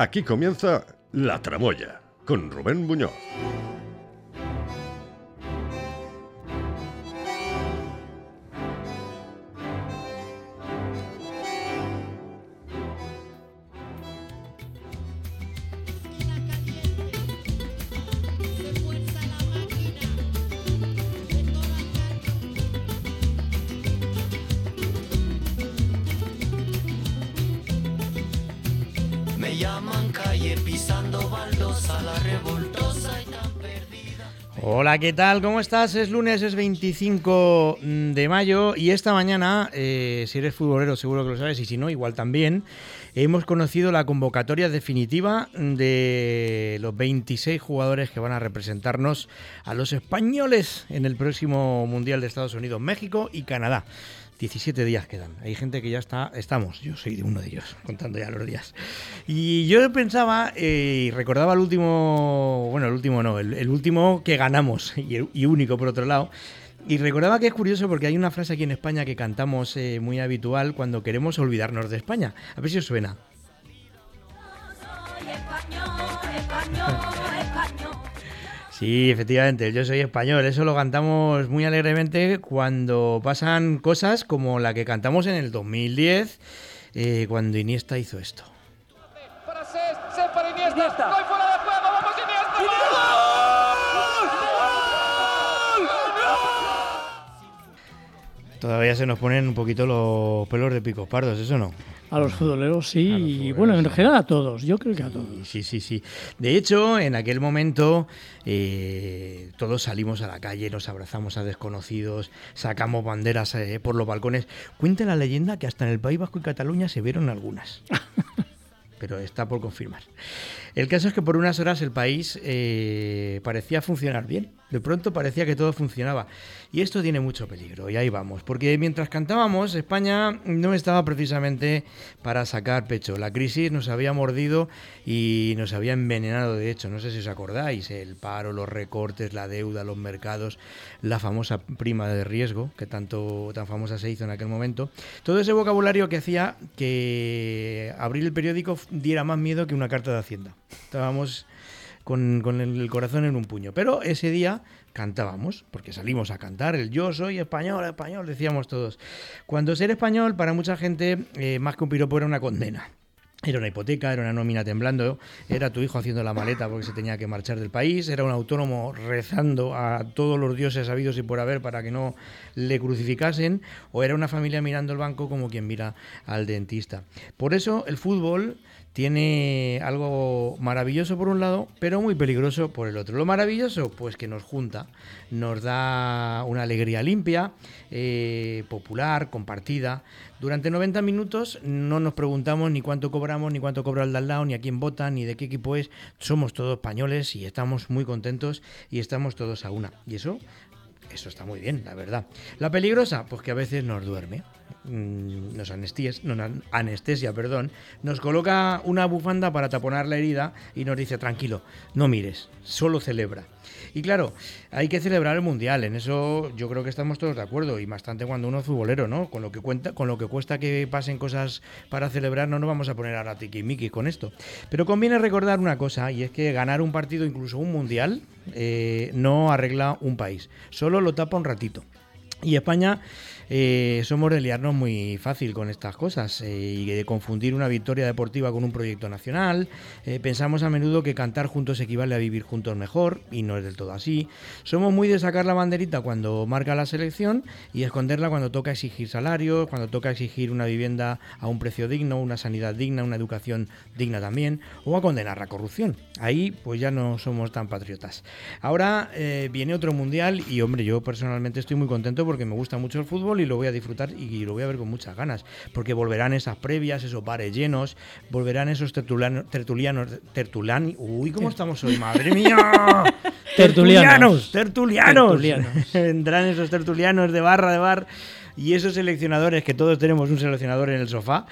Aquí comienza La Tramoya, con Rubén Buñoz. Me llaman calle pisando baldosa, la revoltosa y tan perdida. Hola, ¿qué tal? ¿Cómo estás? Es lunes, es 25 de mayo y esta mañana, si eres futbolero seguro que lo sabes y si no, igual también, hemos conocido la convocatoria definitiva de los 26 jugadores que van a representarnos a los españoles en el próximo Mundial de Estados Unidos, México y Canadá. 17 días quedan. Hay gente que ya estamos, yo soy de uno de ellos, contando ya los días. Y yo pensaba y recordaba el último que ganamos y único por otro lado. Y recordaba que es curioso porque hay una frase aquí en España que cantamos muy habitual cuando queremos olvidarnos de España. A ver si os suena. Soy español, español, español. Sí, efectivamente, el Yo Soy Español. Eso lo cantamos muy alegremente cuando pasan cosas como la que cantamos en el 2010, cuando Iniesta hizo esto. Para Cesc para Iniesta. Gol fuera de juego, vamos Iniesta. Todavía se nos ponen un poquito los pelos de picos pardos, ¿eso no? A los futboleros sí, A los y futboleros, bueno, en sí. general a todos, yo creo que a todos. Sí. De hecho, en aquel momento todos salimos a la calle, nos abrazamos a desconocidos, sacamos banderas por los balcones. Cuenta la leyenda que hasta en el País Vasco y Cataluña se vieron algunas. Pero está por confirmar. El caso es que por unas horas el país parecía funcionar bien. De pronto parecía que todo funcionaba. Y esto tiene mucho peligro, y ahí vamos. Porque mientras cantábamos, España no estaba precisamente para sacar pecho. La crisis nos había mordido y nos había envenenado, de hecho. No sé si os acordáis, el paro, los recortes, la deuda, los mercados, la famosa prima de riesgo, que tan famosa se hizo en aquel momento. Todo ese vocabulario que hacía que abrir el periódico diera más miedo que una carta de Hacienda. Estábamos con el corazón en un puño. Pero ese día cantábamos, porque salimos a cantar el Yo Soy Español, español, decíamos todos. Cuando ser español, para mucha gente, más que un piropo, era una condena. Era una hipoteca, era una nómina temblando, era tu hijo haciendo la maleta porque se tenía que marchar del país, era un autónomo rezando a todos los dioses habidos y por haber para que no le crucificasen, o era una familia mirando el banco como quien mira al dentista. Por eso el fútbol tiene algo maravilloso por un lado, pero muy peligroso por el otro. Lo maravilloso, pues que nos junta, nos da una alegría limpia, popular, compartida. Durante 90 minutos no nos preguntamos ni cuánto cobramos, ni cuánto cobra el de al lado, ni a quién vota, ni de qué equipo es. Somos todos españoles y estamos muy contentos y estamos todos a una. Y eso está muy bien, la verdad. La peligrosa, pues que a veces nos duerme. Nos anestesia, nos coloca una bufanda para taponar la herida y nos dice, tranquilo, no mires, solo celebra. Y claro, hay que celebrar el Mundial, en eso yo creo que estamos todos de acuerdo, y bastante cuando uno es futbolero, ¿no? Con lo que cuesta que pasen cosas para celebrar, no nos vamos a poner ahora tiquismiquis con esto. Pero conviene recordar una cosa, y es que ganar un partido, incluso un Mundial, no arregla un país, solo lo tapa un ratito. Y España somos de liarnos muy fácil con estas cosas y de confundir una victoria deportiva con un proyecto nacional. Pensamos a menudo que cantar juntos equivale a vivir juntos mejor y no es del todo así. Somos muy de sacar la banderita cuando marca la selección y esconderla cuando toca exigir salarios, cuando toca exigir una vivienda a un precio digno, una sanidad digna, una educación digna también, o a condenar la corrupción. Ahí pues ya no somos tan patriotas. Ahora viene otro mundial y hombre, yo personalmente estoy muy contento porque me gusta mucho el fútbol y lo voy a disfrutar y lo voy a ver con muchas ganas, porque volverán esas previas, esos bares llenos, volverán esos tertulianos, uy, ¿cómo estamos hoy? ¡Madre mía! ¡Tertulianos! Vendrán esos tertulianos de bar y esos seleccionadores, que todos tenemos un seleccionador en el sofá,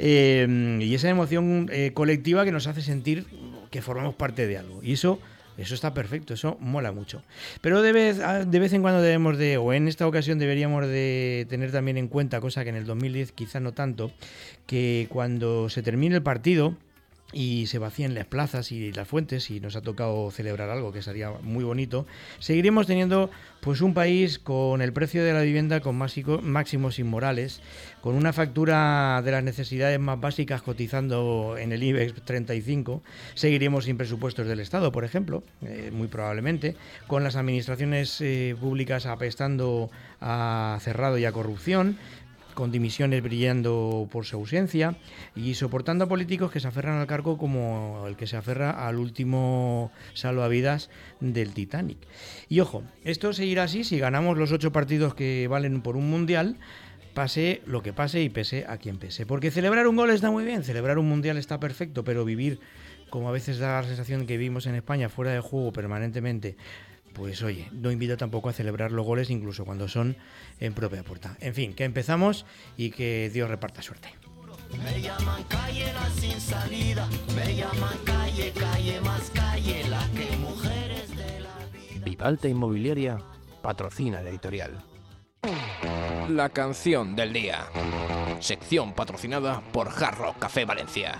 y esa emoción colectiva que nos hace sentir que formamos parte de algo, y eso está perfecto, eso mola mucho. Pero de vez en cuando debemos de, o en esta ocasión deberíamos de tener también en cuenta, cosa que en el 2010 quizás no tanto, que cuando se termine el partido y se vacíen las plazas y las fuentes y nos ha tocado celebrar algo que sería muy bonito, seguiremos teniendo pues un país con el precio de la vivienda con máximos inmorales, con una factura de las necesidades más básicas cotizando en el IBEX 35, seguiremos sin presupuestos del Estado, por ejemplo, muy probablemente, con las administraciones públicas apestando a cerrado y a corrupción, con dimisiones brillando por su ausencia y soportando a políticos que se aferran al cargo como el que se aferra al último salvavidas del Titanic. Y ojo, esto seguirá así si ganamos los 8 partidos que valen por un mundial, pase lo que pase y pese a quien pese. Porque celebrar un gol está muy bien, celebrar un mundial está perfecto, pero vivir, como a veces da la sensación que vivimos en España, fuera de juego permanentemente, pues oye, no invita tampoco a celebrar los goles incluso cuando son en propia puerta. En fin, que empezamos y que Dios reparta suerte. Me llaman calle la sin salida, me llaman calle, calle más calle, la que mujeres de la vida. Vivalta Inmobiliaria patrocina la editorial. La canción del día. Sección patrocinada por Hard Rock Café Valencia.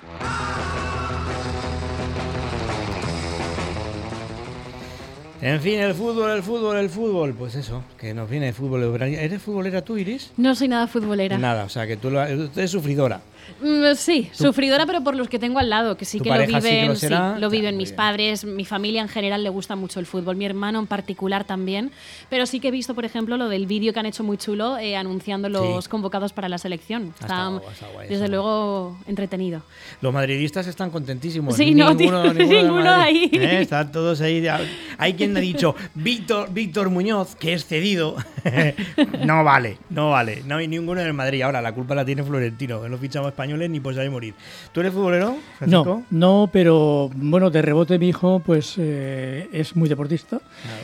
En fin, el fútbol, pues eso, que nos viene el fútbol. ¿Eres futbolera tú, Iris? No soy nada futbolera. Nada, o sea, que tú eres sufridora. Sí, sufridora, pero por los que tengo al lado, que sí que lo viven, sí, lo viven mis padres, mi familia en general le gusta mucho el fútbol, mi hermano en particular también, pero sí que he visto, por ejemplo, lo del vídeo que han hecho muy chulo anunciando los convocados para la selección. Está guay, desde luego entretenido. Los madridistas están contentísimos. Sí, ninguno ahí. Están todos ahí. Hay quien ha dicho, Víctor Muñoz, que es cedido. No vale. No hay ninguno en el Madrid. Ahora, la culpa la tiene Florentino, que no fichamos españoles ni pues hay morir. ¿Tú eres futbolero, Francisco? No, pero bueno, de rebote mi hijo pues es muy deportista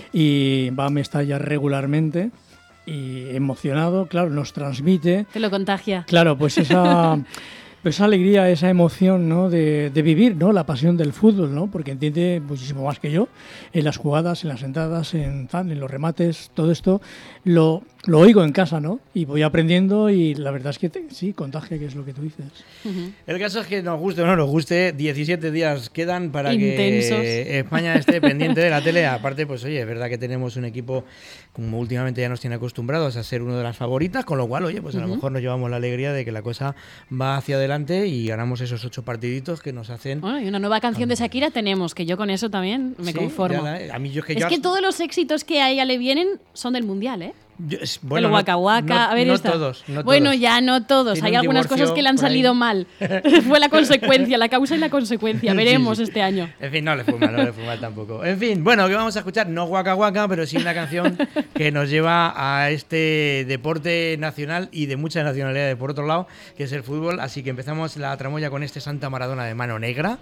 y va a Mestalla regularmente y emocionado, claro, nos transmite. Te lo contagia. Claro, pues esa alegría, esa emoción, ¿no? de vivir, ¿no? La pasión del fútbol, ¿no? Porque entiende muchísimo más que yo en las jugadas, en las entradas, en los remates, todo esto lo oigo en casa, ¿no? Y voy aprendiendo y la verdad es que sí, contagia, que es lo que tú dices. Uh-huh. El caso es que nos guste o no nos guste, 17 días quedan para intensos, que España esté pendiente de la tele. Aparte, pues oye, es verdad que tenemos un equipo, como últimamente ya nos tiene acostumbrados a ser uno de las favoritas, con lo cual, oye, pues a lo mejor nos llevamos la alegría de que la cosa va hacia adelante y ganamos esos 8 partididitos que nos hacen... Bueno, y una nueva canción de Shakira tenemos, que yo con eso también me conformo. A mí es que todos los éxitos que a ella le vienen son del Mundial, ¿eh? Bueno, el Waka Waka, a ver, no esta. Todos. Bueno, ya no todos. Tiene hay algunas cosas que le han salido mal. Fue la consecuencia, la causa y la consecuencia. Veremos este año. En fin, no le fue mal tampoco. En fin, bueno, que vamos a escuchar, no Waka Waka, pero sí una canción que nos lleva a este deporte nacional y de muchas nacionalidades por otro lado, que es el fútbol. Así que empezamos la tramoya con este Santa Maradona de mano negra.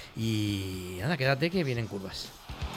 Y nada, quédate que vienen curvas.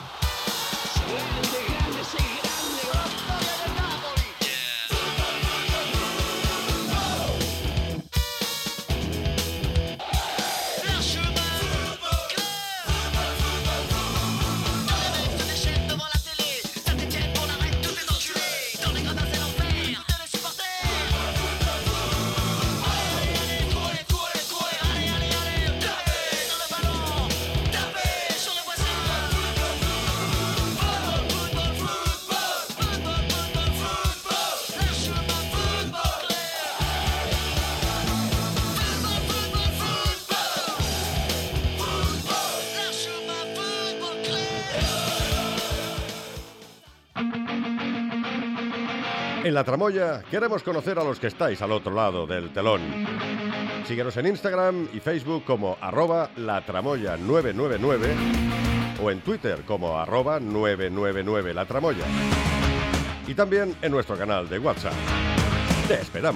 En La Tramoya queremos conocer a los que estáis al otro lado del telón. Síguenos en Instagram y Facebook como @latramoya999 o en Twitter como @999latramoya. Y también en nuestro canal de WhatsApp. ¡Te esperamos!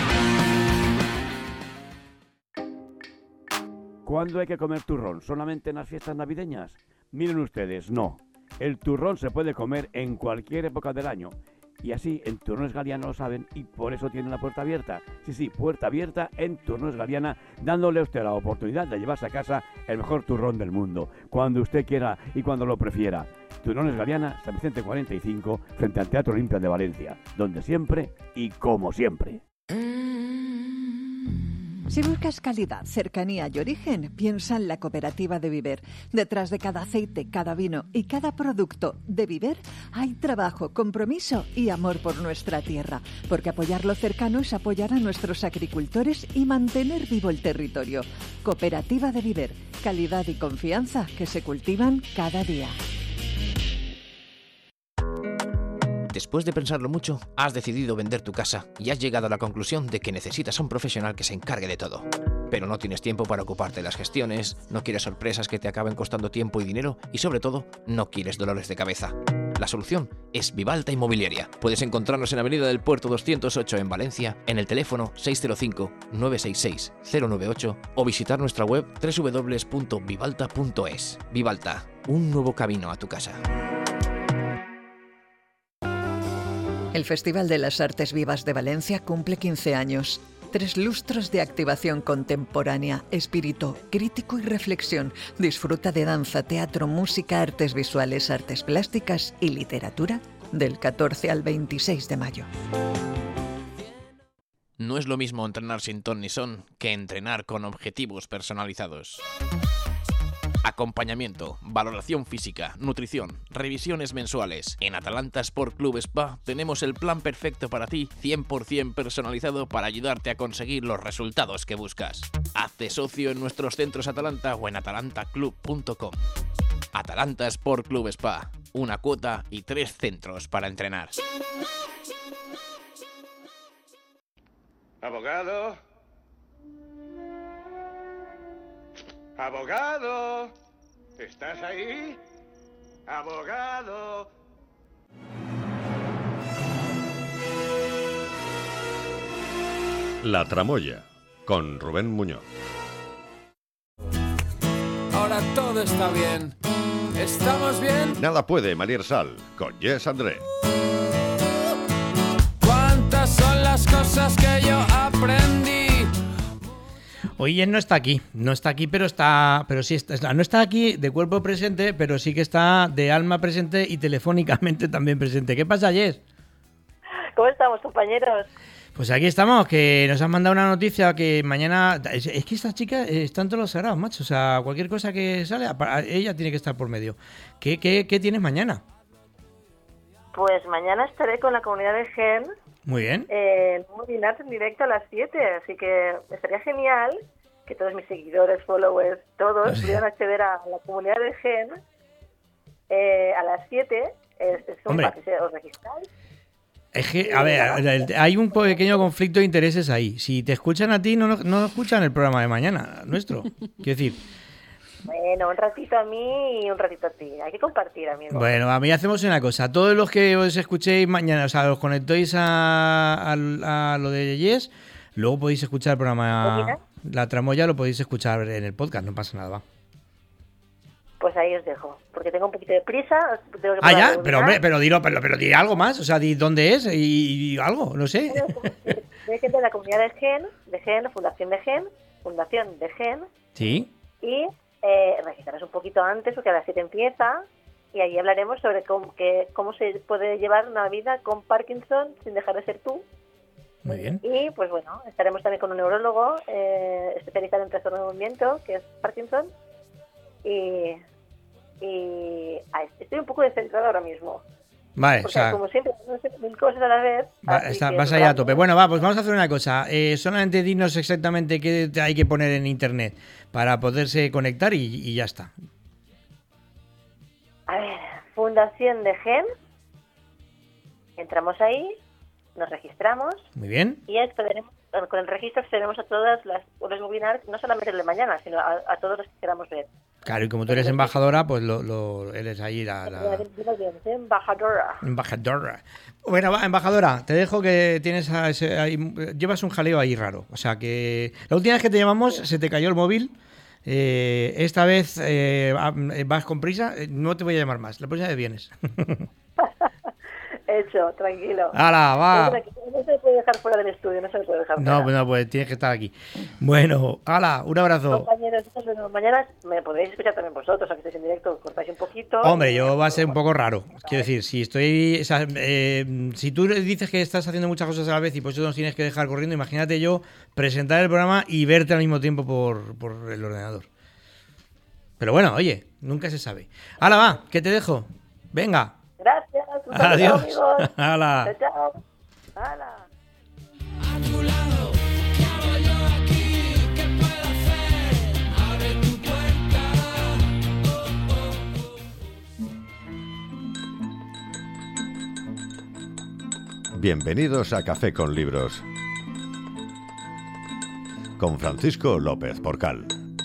¿Cuándo hay que comer turrón? ¿Solamente en las fiestas navideñas? Miren ustedes, no. El turrón se puede comer en cualquier época del año. Y así en Turrones Galiana lo saben y por eso tienen la puerta abierta. Sí, puerta abierta en Turrones Galiana, dándole a usted la oportunidad de llevarse a casa el mejor turrón del mundo, cuando usted quiera y cuando lo prefiera. Turrones Galiana, San Vicente 45, frente al Teatro Olimpia de Valencia, donde siempre y como siempre. Si buscas calidad, cercanía y origen, piensa en la Cooperativa de Viver. Detrás de cada aceite, cada vino y cada producto de Viver hay trabajo, compromiso y amor por nuestra tierra. Porque apoyar lo cercano es apoyar a nuestros agricultores y mantener vivo el territorio. Cooperativa de Viver. Calidad y confianza que se cultivan cada día. Después de pensarlo mucho, has decidido vender tu casa y has llegado a la conclusión de que necesitas a un profesional que se encargue de todo. Pero no tienes tiempo para ocuparte de las gestiones, no quieres sorpresas que te acaben costando tiempo y dinero y, sobre todo, no quieres dolores de cabeza. La solución es Vivalta Inmobiliaria. Puedes encontrarnos en Avenida del Puerto 208 en Valencia, en el teléfono 605-966-098 o visitar nuestra web www.vivalta.es. Vivalta, un nuevo camino a tu casa. El Festival de las Artes Vivas de Valencia cumple 15 años. 3 lustros de activación contemporánea, espíritu crítico y reflexión. Disfruta de danza, teatro, música, artes visuales, artes plásticas y literatura del 14 al 26 de mayo. No es lo mismo entrenar sin ton ni son que entrenar con objetivos personalizados. Acompañamiento, valoración física, nutrición, revisiones mensuales. En Atalanta Sport Club Spa tenemos el plan perfecto para ti, 100% personalizado para ayudarte a conseguir los resultados que buscas. Hazte socio en nuestros centros Atalanta o en atalantaclub.com. Atalanta Sport Club Spa, una cuota y 3 centros para entrenar. Abogado. ¡Abogado! ¿Estás ahí? ¡Abogado! La Tramoya, con Rubén Muñoz. Ahora todo está bien. ¿Estamos bien? Nada puede, Malier Sal, con Yes André. ¿Cuántas son las cosas que yo aprendí? Hoy Yes no está aquí, pero sí está, no está aquí de cuerpo presente, pero sí que está de alma presente y telefónicamente también presente. ¿Qué pasa, Yes? ¿Cómo estamos, compañeros? Pues aquí estamos, que nos han mandado una noticia que mañana... Es que esta chica está en todos los sagrados, macho. O sea, cualquier cosa que sale, ella tiene que estar por medio. ¿Qué tienes mañana? Pues mañana estaré con la comunidad de GEN. Muy bien. En un webinar en directo a las 7, así que estaría genial que todos mis seguidores, followers, todos pudieran acceder a la comunidad de GEN a las 7. Es un para que os registráis. Es que, a ver, hay un pequeño conflicto de intereses ahí. Si te escuchan a ti, no escuchan el programa de mañana nuestro. Quiero decir... Bueno, un ratito a mí y un ratito a ti. Hay que compartir, amigo. Bueno, a mí hacemos una cosa. Todos los que os escuchéis mañana, o sea, os conectéis a lo de Yes, luego podéis escuchar el programa La Tramoya, lo podéis escuchar en el podcast, no pasa nada, va. Pues ahí os dejo, porque tengo un poquito de prisa. Tengo que ya, pero hombre, pero di algo más, o sea, di dónde es y algo, no sé. Hay gente de la comunidad de GEN, Fundación de GEN. Sí. Y registraros un poquito antes, porque a las 7 empieza, y ahí hablaremos sobre cómo se puede llevar una vida con Parkinson sin dejar de ser tú. Muy bien. Y pues bueno, estaremos también con un neurólogo especializado en trastorno de movimiento, que es Parkinson, y estoy un poco descentrada ahora mismo. Vale, porque, o sea, como siempre, no sé, 1000 cosas a la vez. Vas ahí a tope. Bueno, pues vamos a hacer una cosa. Solamente dinos exactamente qué hay que poner en internet para poderse conectar y ya está. A ver, Fundación de GEN. Entramos ahí, nos registramos. Muy bien. Y con el registro accederemos a todas las webinars, no solamente el de mañana, sino a todos los que queramos ver. Claro, y como tú eres embajadora, pues eres ahí embajadora. Bueno, va, embajadora, te dejo que tienes llevas un jaleo ahí raro. O sea que la última vez que te llamamos se te cayó el móvil. Esta vez vas con prisa, no te voy a llamar más. La próxima vez vienes. Hecho, tranquilo. ¡Hala, va! No se puede dejar fuera del estudio, no se puede dejar fuera. No, pues tienes que estar aquí. Bueno, ¡hala! Un abrazo. Compañeros, compañeros, mañana me podéis escuchar también vosotros, aunque estéis en directo, cortáis un poquito. Hombre, yo va a ser un poco raro. Quiero decir, si estoy... O sea, si tú dices que estás haciendo muchas cosas a la vez y por eso nos tienes que dejar corriendo, imagínate yo presentar el programa y verte al mismo tiempo por el ordenador. Pero bueno, oye, nunca se sabe. ¡Hala, va! Que te dejo. Venga. Gracias. Adiós. Amigos. ¡Hala! Chao. ¡Hala! Bienvenidos a Café con Libros, con Francisco López Porcal.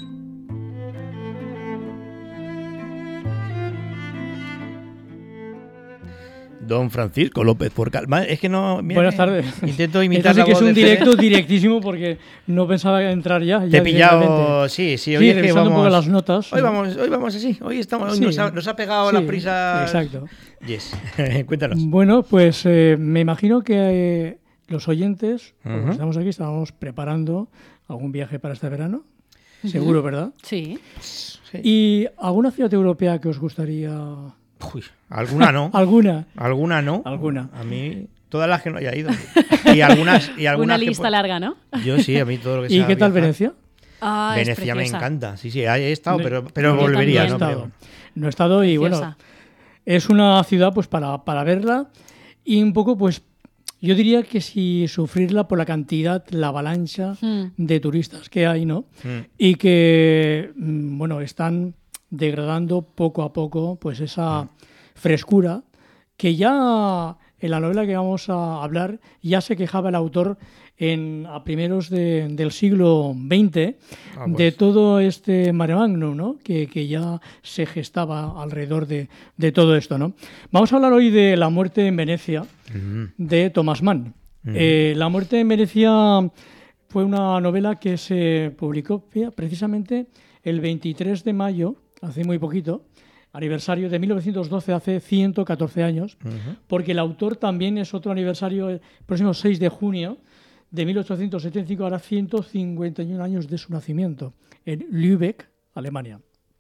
Don Francisco López Porcal. Es que no... Mira, buenas tardes. Intento imitar Esto sí la que voz es un de directo Fede. directísimo porque no pensaba entrar ya. Te he pillado... Sí, hoy es que revisando vamos... un poco las notas. Hoy vamos así. Hoy estamos... Sí. Nos ha pegado las prisas... Exacto. Yes. Cuéntanos. Bueno, pues me imagino que los oyentes, cuando estamos aquí, estábamos preparando algún viaje para este verano. Seguro, ¿verdad? Sí. ¿Y alguna ciudad europea que os gustaría...? Uy, alguna no. ¿Alguna? Alguna no. Alguna. A mí, todas las que no haya ido. Y algunas Una lista larga, ¿no? Yo sí, a mí todo lo que sea. ¿Y qué tal viajar. Venecia? Ah, Venecia me encanta. Sí, he estado, pero Yo volvería. No he estado y bueno, es una ciudad pues para verla y un poco pues yo diría que si sufrirla por la cantidad, la avalancha de turistas que hay, ¿no? Y que, bueno, están degradando poco a poco pues esa frescura que ya en la novela que vamos a hablar ya se quejaba el autor a primeros del siglo XX de todo este mare magnum, ¿no? que ya se gestaba alrededor de todo esto, ¿no? Vamos a hablar hoy de La muerte en Venecia, de Thomas Mann. La muerte en Venecia fue una novela que se publicó precisamente el 23 de mayo, hace muy poquito, aniversario de 1912, hace 114 años, porque el autor también es otro aniversario, el próximo 6 de junio de 1875, ahora 151 años de su nacimiento, en Lübeck, Alemania.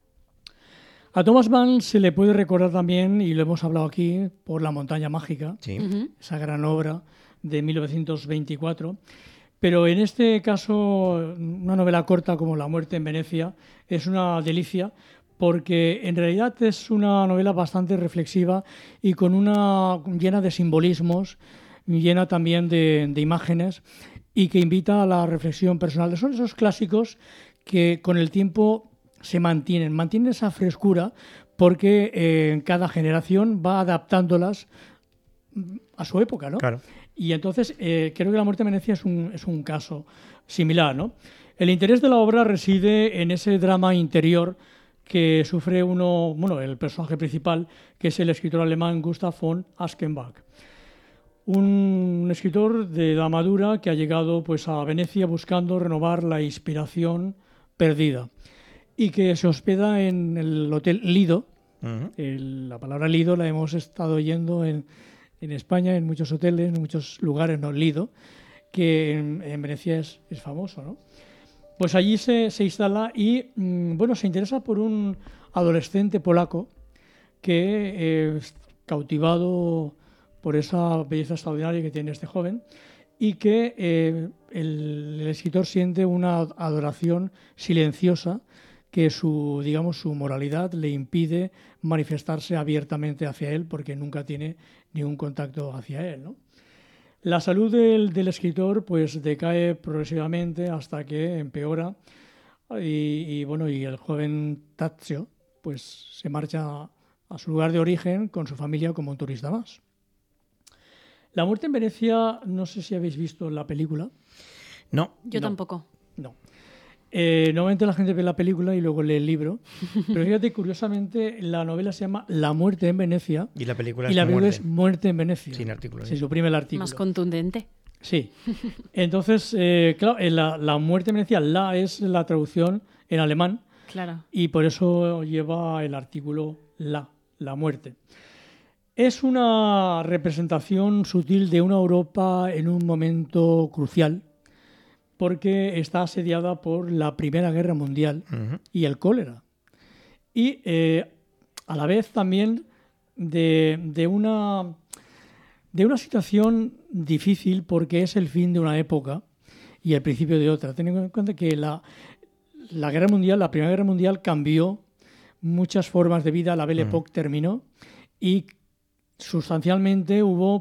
A Thomas Mann se le puede recordar también, y lo hemos hablado aquí, por La montaña mágica, esa gran obra de 1924, pero en este caso una novela corta como La muerte en Venecia es una delicia, porque en realidad es una novela bastante reflexiva y llena de simbolismos, llena también de imágenes y que invita a la reflexión personal. Son esos clásicos que con el tiempo se mantienen esa frescura porque en cada generación va adaptándolas a su época, ¿no? Claro. Y entonces creo que La muerte de Venecia es un caso similar, ¿no? El interés de la obra reside en ese drama interior que sufre el personaje principal, que es el escritor alemán Gustav von Aschenbach. Un escritor de edad madura que ha llegado pues, a Venecia buscando renovar la inspiración perdida y que se hospeda en el Hotel Lido. La palabra Lido la hemos estado oyendo en España, en muchos hoteles, en muchos lugares, ¿no? Lido, que en Venecia es famoso, ¿no? Pues allí se instala y se interesa por un adolescente polaco que es cautivado por esa belleza extraordinaria que tiene este joven y que el escritor siente una adoración silenciosa que su moralidad le impide manifestarse abiertamente hacia él porque nunca tiene ningún contacto hacia él, ¿no? La salud del escritor pues decae progresivamente hasta que empeora y el joven Tazio pues se marcha a su lugar de origen con su familia como un turista más. La muerte en Venecia, no sé si habéis visto la película. No. Yo tampoco. No. Normalmente la gente ve la película y luego lee el libro, pero fíjate, curiosamente, la novela se llama La muerte en Venecia y la película es Muerte en Venecia. Sin artículo. Se suprime el artículo. Más contundente. Sí. Entonces, claro, la muerte en Venecia, la es la traducción en alemán. Claro. Y por eso lleva el artículo la muerte. Es una representación sutil de una Europa en un momento crucial, porque está asediada por la Primera Guerra Mundial y el cólera. Y a la vez también de una situación difícil, porque es el fin de una época y el principio de otra. Ten en cuenta que la Primera Guerra Mundial cambió muchas formas de vida, la Belle Époque terminó y sustancialmente hubo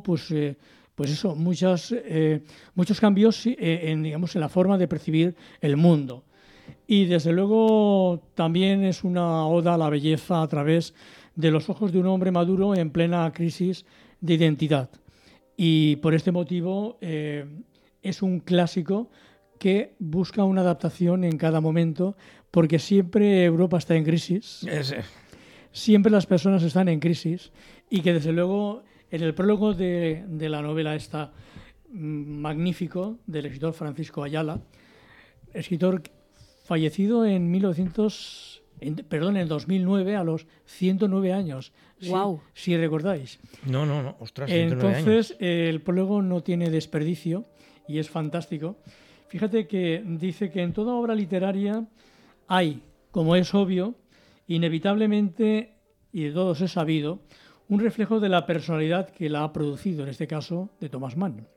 muchos cambios en la forma de percibir el mundo. Y desde luego también es una oda a la belleza a través de los ojos de un hombre maduro en plena crisis de identidad. Y por este motivo es un clásico que busca una adaptación en cada momento, porque siempre Europa está en crisis, siempre las personas están en crisis, y que desde luego en el prólogo de la novela esta magnífico del escritor Francisco Ayala, escritor fallecido en 2009 a los 109 años. Wow. Si recordáis. No, ostras, 109 Entonces, años. El prólogo no tiene desperdicio y es fantástico. Fíjate que dice que en toda obra literaria hay, como es obvio, inevitablemente, y de todos es sabido, un reflejo de la personalidad que la ha producido, en este caso de Thomas Mann.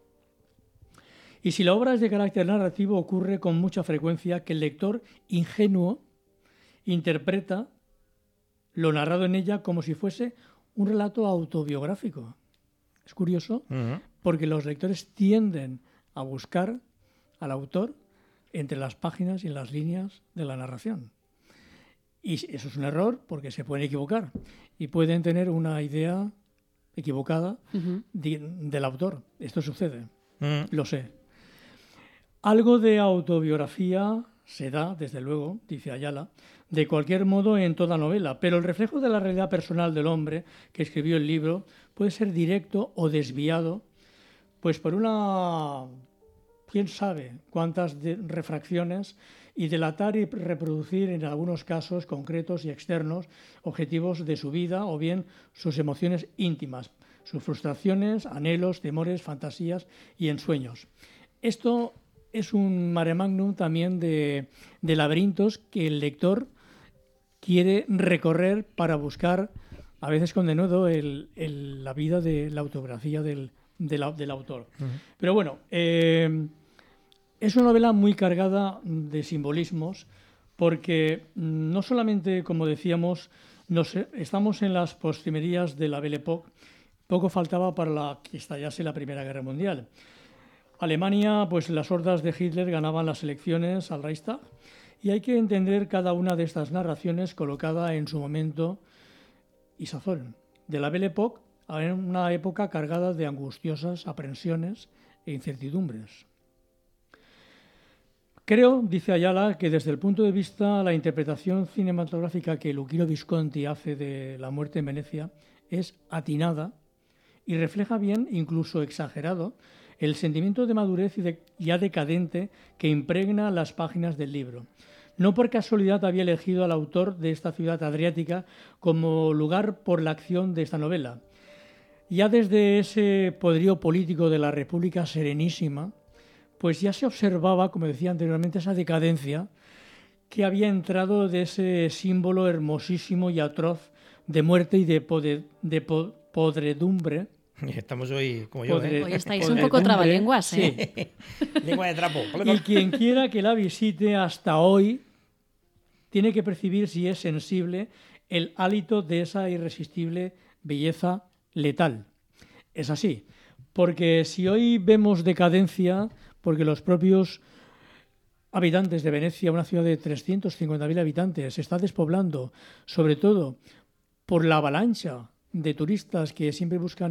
Y si la obra es de carácter narrativo, ocurre con mucha frecuencia que el lector ingenuo interpreta lo narrado en ella como si fuese un relato autobiográfico. Es curioso, porque los lectores tienden a buscar al autor entre las páginas y en las líneas de la narración. Y eso es un error, porque se pueden equivocar y pueden tener una idea equivocada del autor. Esto sucede, lo sé. Algo de autobiografía se da, desde luego, dice Ayala, de cualquier modo en toda novela, pero el reflejo de la realidad personal del hombre que escribió el libro puede ser directo o desviado, pues por una, quién sabe cuántas refracciones, y delatar y reproducir en algunos casos concretos y externos objetivos de su vida o bien sus emociones íntimas, sus frustraciones, anhelos, temores, fantasías y ensueños. Esto es un mare magnum también de laberintos que el lector quiere recorrer para buscar, a veces con denuedo, la vida de la autobiografía del autor. Pero bueno, es una novela muy cargada de simbolismos, porque no solamente, como decíamos, estamos en las postrimerías de la Belle Époque, poco faltaba para que estallase la Primera Guerra Mundial. Alemania, pues las hordas de Hitler ganaban las elecciones al Reichstag, y hay que entender cada una de estas narraciones colocada en su momento y sazón. De la Belle Époque a una época cargada de angustiosas aprensiones e incertidumbres. Creo, dice Ayala, que desde el punto de vista la interpretación cinematográfica que Luchino Visconti hace de La muerte en Venecia es atinada y refleja bien, incluso exagerado, el sentimiento de madurez y ya decadente que impregna las páginas del libro. No por casualidad había elegido al autor de esta ciudad adriática como lugar por la acción de esta novela. Ya desde ese poderío político de la República Serenísima, pues ya se observaba, como decía anteriormente, esa decadencia que había entrado de ese símbolo hermosísimo y atroz de muerte y de podredumbre. Estamos hoy como yo, Hoy estáis un poco trabalenguas, ¿eh? Sí. Lengua de trapo. Y quien quiera que la visite hasta hoy tiene que percibir, si es sensible, el hálito de esa irresistible belleza letal. Es así, porque si hoy vemos decadencia, porque los propios habitantes de Venecia, una ciudad de 350.000 habitantes, se está despoblando, sobre todo por la avalancha de turistas que siempre buscan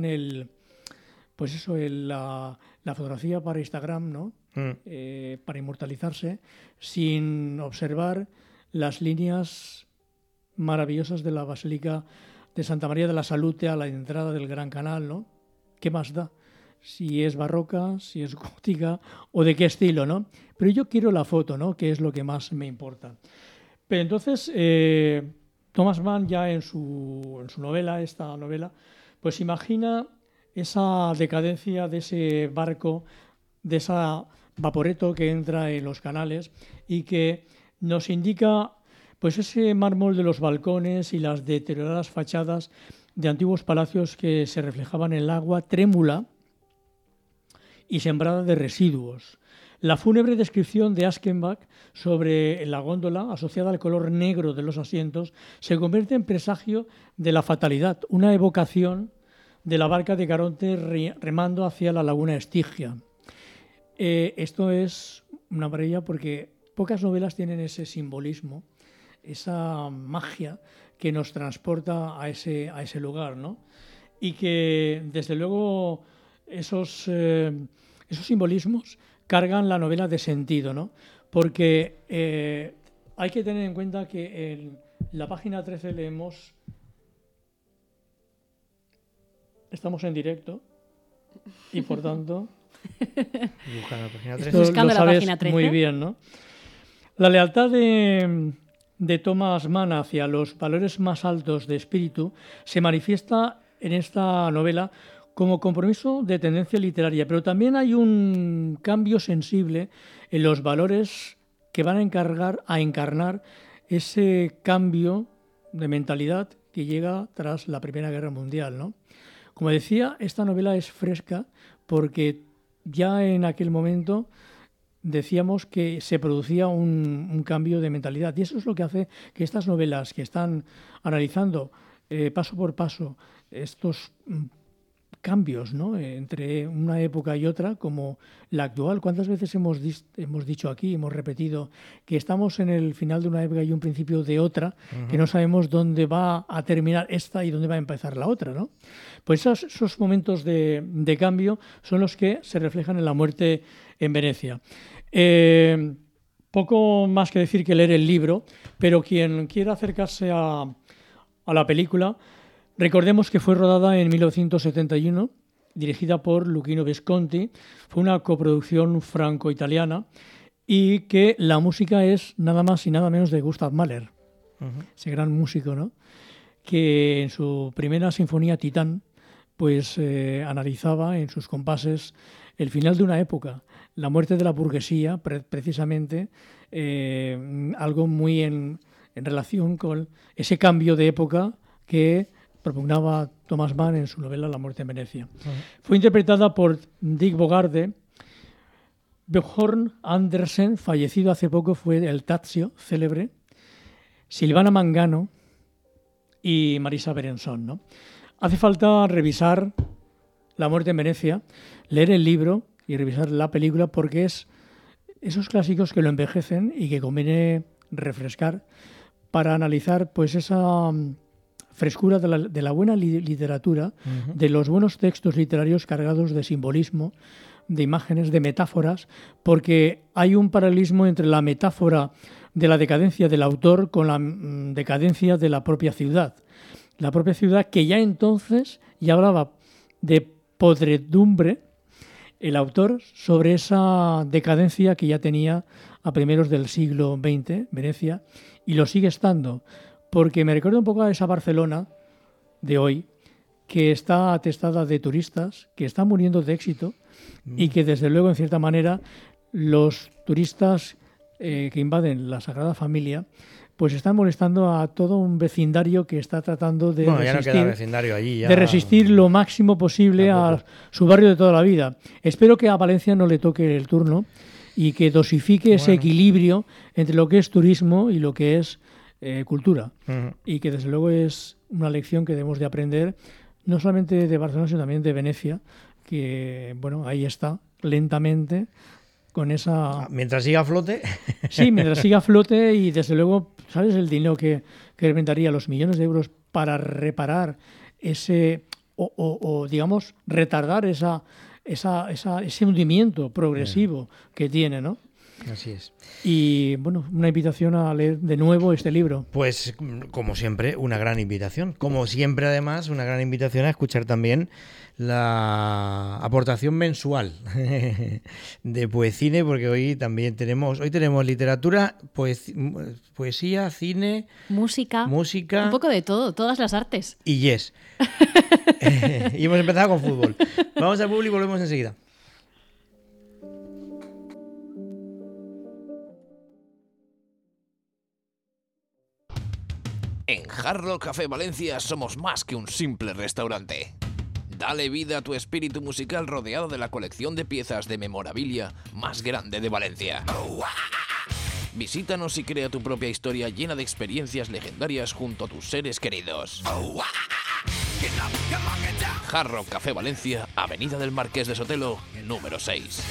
la fotografía para Instagram, ¿no? Para inmortalizarse, sin observar las líneas maravillosas de la Basílica de Santa María de la Salute a la entrada del Gran Canal, ¿no? ¿Qué más da? Si es barroca, si es gótica o de qué estilo, ¿no? Pero yo quiero la foto, ¿no? Que es lo que más me importa. Pero entonces, Thomas Mann ya en su novela, esta novela, pues imagina esa decadencia de ese barco, de esa vaporeto que entra en los canales y que nos indica pues ese mármol de los balcones y las deterioradas fachadas de antiguos palacios que se reflejaban en el agua trémula y sembrada de residuos. La fúnebre descripción de Aschenbach sobre la góndola, asociada al color negro de los asientos, se convierte en presagio de la fatalidad, una evocación de la barca de Caronte remando hacia la laguna Estigia. Esto es una maravilla porque pocas novelas tienen ese simbolismo, esa magia que nos transporta a ese lugar, ¿no? Y que, desde luego, esos simbolismos cargan la novela de sentido, ¿no? Porque hay que tener en cuenta que en la página 13 leemos... Estamos en directo y, por tanto... Buscando la página 13. Esto Buscando lo sabes la página 13. muy bien, ¿no? La lealtad de Thomas Mann hacia los valores más altos de espíritu se manifiesta en esta novela como compromiso de tendencia literaria, pero también hay un cambio sensible en los valores que van a encarnar ese cambio de mentalidad que llega tras la Primera Guerra Mundial, ¿no? Como decía, esta novela es fresca porque ya en aquel momento decíamos que se producía un cambio de mentalidad, y eso es lo que hace que estas novelas que están analizando paso por paso estos cambios, ¿no?, entre una época y otra, como la actual. ¿Cuántas veces hemos dicho aquí, hemos repetido que estamos en el final de una época y un principio de otra, que no sabemos dónde va a terminar esta y dónde va a empezar la otra, ¿no? Pues esos momentos de cambio son los que se reflejan en La muerte en Venecia. Poco más que decir que leer el libro, pero quien quiera acercarse a la película, recordemos que fue rodada en 1971, dirigida por Luchino Visconti, fue una coproducción franco-italiana y que la música es nada más y nada menos de Gustav Mahler, ese gran músico, ¿no?, que en su primera sinfonía Titán pues analizaba en sus compases el final de una época, la muerte de la burguesía, precisamente, algo muy en relación con ese cambio de época que propugnaba Thomas Mann en su novela La muerte en Venecia. Fue interpretada por Dick Bogarde. Björn Andersen, fallecido hace poco, fue el Tazio, célebre, Silvana Mangano y Marisa Berenson, ¿no? Hace falta revisar La muerte en Venecia, leer el libro y revisar la película, porque es esos clásicos que lo envejecen y que conviene refrescar para analizar pues esa frescura de la buena literatura, de los buenos textos literarios cargados de simbolismo, de imágenes, de metáforas, porque hay un paralelismo entre la metáfora de la decadencia del autor con la decadencia de la propia ciudad. La propia ciudad que ya entonces ya hablaba de podredumbre, el autor, sobre esa decadencia que ya tenía a primeros del siglo XX, Venecia, y lo sigue estando, porque me recuerda un poco a esa Barcelona de hoy, que está atestada de turistas, que está muriendo de éxito, y que desde luego, en cierta manera, los turistas que invaden la Sagrada Familia pues están molestando a todo un vecindario que está tratando de resistir, ya no queda vecindario allí, ya... de resistir lo máximo posible a su barrio de toda la vida. Espero que a Valencia no le toque el turno y que dosifique ese equilibrio entre lo que es turismo y lo que es cultura. Y que desde luego es una lección que debemos de aprender, no solamente de Barcelona, sino también de Venecia, que bueno, ahí está, lentamente, con esa... Mientras siga a flote. Sí, mientras siga a flote, y desde luego, ¿sabes el dinero que representaría los millones de euros para reparar ese, o digamos, retardar ese hundimiento progresivo que tiene, ¿no? Así es. Y bueno, una invitación a leer de nuevo este libro. Pues como siempre, una gran invitación. Como siempre, además, una gran invitación a escuchar también la aportación mensual de Poecine, porque hoy también tenemos literatura, poesía, cine, música, un poco de todo, todas las artes. Y yes. Y hemos empezado con fútbol. Vamos al público y volvemos enseguida. En Hard Rock Café Valencia somos más que un simple restaurante. Dale vida a tu espíritu musical rodeado de la colección de piezas de memorabilia más grande de Valencia. Visítanos y crea tu propia historia llena de experiencias legendarias junto a tus seres queridos. Hard Rock Café Valencia, Avenida del Marqués de Sotelo, número 6.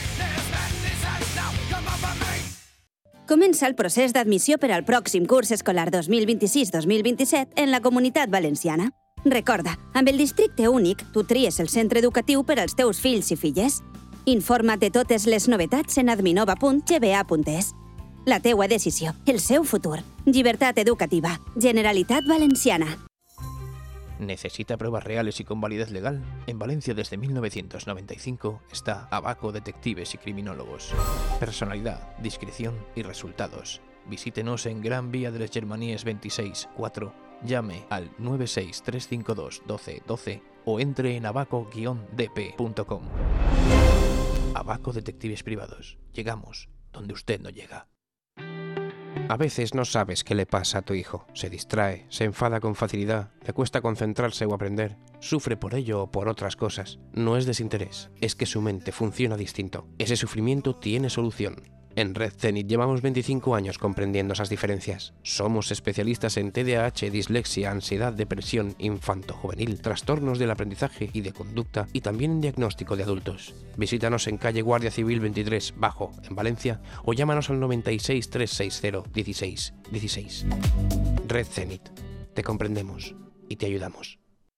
Comença el procés d'admissió per al pròxim curs escolar 2026-2027 en la Comunitat Valenciana. Recorda, amb el districte únic, tu tries el centre educatiu per als teus fills i filles. Informa't de totes les novetats en adminova.gba.es. La teua decisió, el seu futur. Llibertat educativa. Generalitat Valenciana. ¿Necesita pruebas reales y con validez legal? En Valencia desde 1995 está Abaco Detectives y Criminólogos. Personalidad, discreción y resultados. Visítenos en Gran Vía de les Germanies 26 4. Llame al 96352 12 12 o entre en abaco-dp.com. Abaco Detectives Privados. Llegamos donde usted no llega. A veces no sabes qué le pasa a tu hijo. Se distrae, se enfada con facilidad, le cuesta concentrarse o aprender, sufre por ello o por otras cosas. No es desinterés, es que su mente funciona distinto. Ese sufrimiento tiene solución. En Red Zenit llevamos 25 años comprendiendo esas diferencias. Somos especialistas en TDAH, dislexia, ansiedad, depresión, infanto-juvenil, trastornos del aprendizaje y de conducta y también en diagnóstico de adultos. Visítanos en calle Guardia Civil 23 Bajo, en Valencia, o llámanos al 96 360 16 16. Red Zenit. Te comprendemos y te ayudamos.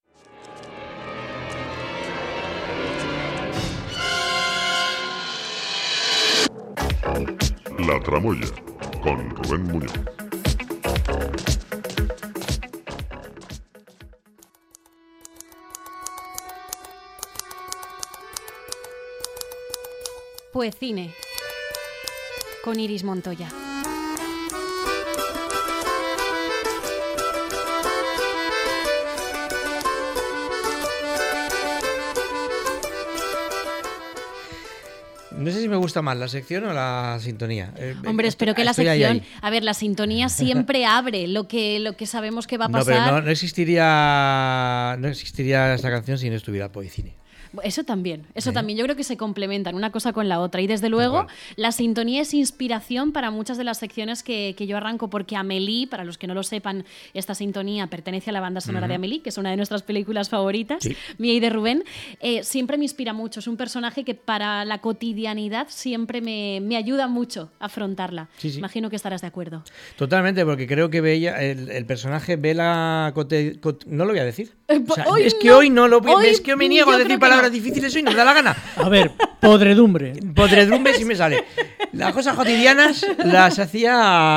La Tramoya, con Rubén Muñoz. Pues cine, con Iris Montoya. No sé si me gusta más la sección o la sintonía. Hombre, espero que la sección... A ver, la sintonía siempre abre lo que sabemos que va a pasar. No, pero no existiría esta canción si no estuviera Poecine. Eso también. Yo creo que se complementan una cosa con la otra. Y desde luego, la sintonía es inspiración para muchas de las secciones que yo arranco, porque Amélie, para los que no lo sepan, esta sintonía pertenece a la banda sonora de Amélie, que es una de nuestras películas favoritas, mía y de Rubén. Siempre me inspira mucho. Es un personaje que para la cotidianidad siempre me ayuda mucho a afrontarla. Sí. Imagino que estarás de acuerdo. Totalmente, porque creo que el personaje ve la... no lo voy a decir. O sea, es que hoy no lo voy a decir. Es que yo me niego a decir palabras difíciles hoy, no me da la gana. A ver, podredumbre. Podredumbre sí me sale. Las cosas cotidianas las hacía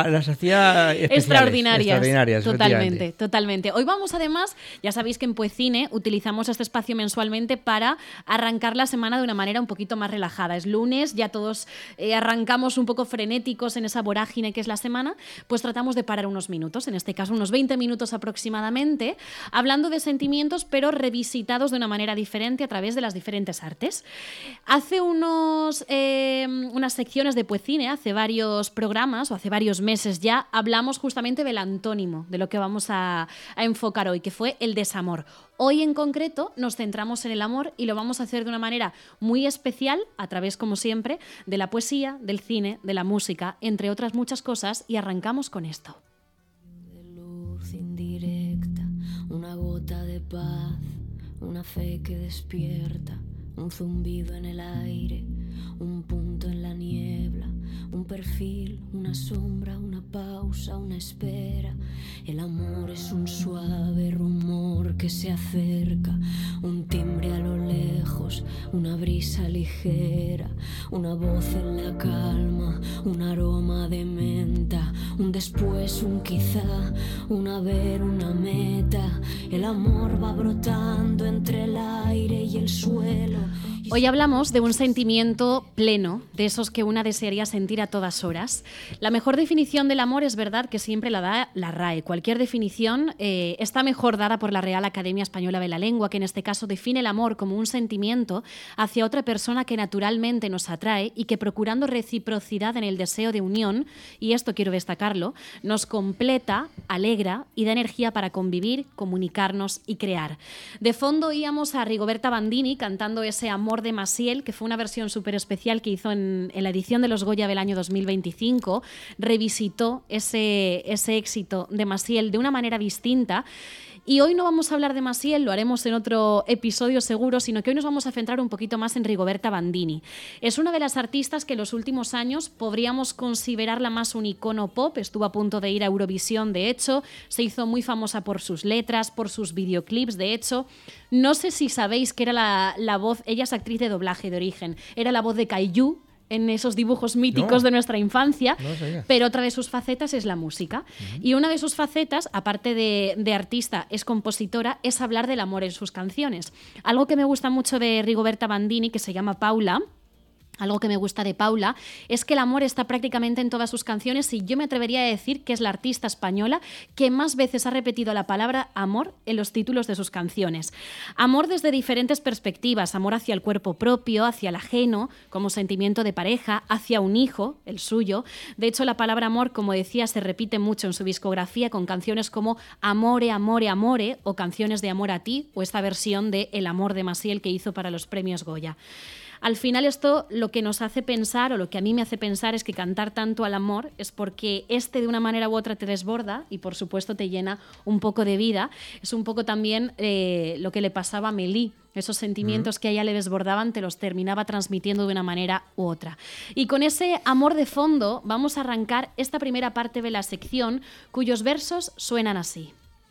extraordinarias. Totalmente. Hoy vamos además, ya sabéis que en Poecine utilizamos este espacio mensualmente para arrancar la semana de una manera un poquito más relajada. Es lunes, ya todos arrancamos un poco frenéticos en esa vorágine que es la semana, pues tratamos de parar unos minutos, en este caso unos 20 minutos aproximadamente, hablando de sentimientos pero revisitados de una manera diferente a través de las diferentes artes. Hace unas secciones de Poecine, hace varios programas o hace varios meses ya, hablamos justamente del antónimo de lo que vamos a enfocar hoy, que fue el desamor. Hoy en concreto nos centramos en el amor y lo vamos a hacer de una manera muy especial a través, como siempre, de la poesía, del cine, de la música, entre otras muchas cosas, y arrancamos con esto. De luz indirecta, una gota de paz, una fe que despierta, un zumbido en el aire, un punto en la niebla, un perfil, una sombra, una pausa, una espera. El amor es un suave rumor que se acerca, un timbre a lo lejos, una brisa ligera, una voz en la calma, un aroma de menta, un después, un quizá, un haber, una meta. El amor va brotando entre el aire y el suelo, Hoy hablamos de un sentimiento pleno, de esos que una desearía sentir a todas horas. La mejor definición del amor es verdad que siempre la da la RAE. Cualquier definición está mejor dada por la Real Academia Española de la Lengua, que en este caso define el amor como un sentimiento hacia otra persona que naturalmente nos atrae y que, procurando reciprocidad en el deseo de unión, y esto quiero destacarlo, nos completa, alegra y da energía para convivir, comunicarnos y crear. De fondo oíamos a Rigoberta Bandini cantando ese Amor de Maciel, que fue una versión súper especial que hizo en la edición de los Goya del año 2025. Revisitó ese éxito de Maciel de una manera distinta. Y hoy no vamos a hablar de Maciel, lo haremos en otro episodio seguro, sino que hoy nos vamos a centrar un poquito más en Rigoberta Bandini. Es una de las artistas que en los últimos años podríamos considerarla más un icono pop. Estuvo a punto de ir a Eurovisión, de hecho. Se hizo muy famosa por sus letras, por sus videoclips, de hecho. No sé si sabéis que era la voz, ella es actriz de doblaje de origen, era la voz de Caillou en esos dibujos míticos de nuestra infancia, pero otra de sus facetas es la música. Y una de sus facetas, aparte de artista, es compositora, es hablar del amor en sus canciones. Algo que me gusta mucho de Rigoberta Bandini, que se llama Paula, algo que me gusta de Paula es que el amor está prácticamente en todas sus canciones y yo me atrevería a decir que es la artista española que más veces ha repetido la palabra amor en los títulos de sus canciones. Amor desde diferentes perspectivas, amor hacia el cuerpo propio, hacia el ajeno, como sentimiento de pareja, hacia un hijo, el suyo. De hecho, la palabra amor, como decía, se repite mucho en su discografía con canciones como Amore, Amore, Amore o Canciones de amor a ti o esta versión de El amor de Maciel que hizo para los premios Goya. Al final esto lo que nos hace pensar, o lo que a mí me hace pensar, es que cantar tanto al amor es porque de una manera u otra te desborda y por supuesto te llena un poco de vida. Es un poco también lo que le pasaba a Amélie. Esos sentimientos que a ella le desbordaban te los terminaba transmitiendo de una manera u otra. Y con ese amor de fondo vamos a arrancar esta primera parte de la sección, cuyos versos suenan así.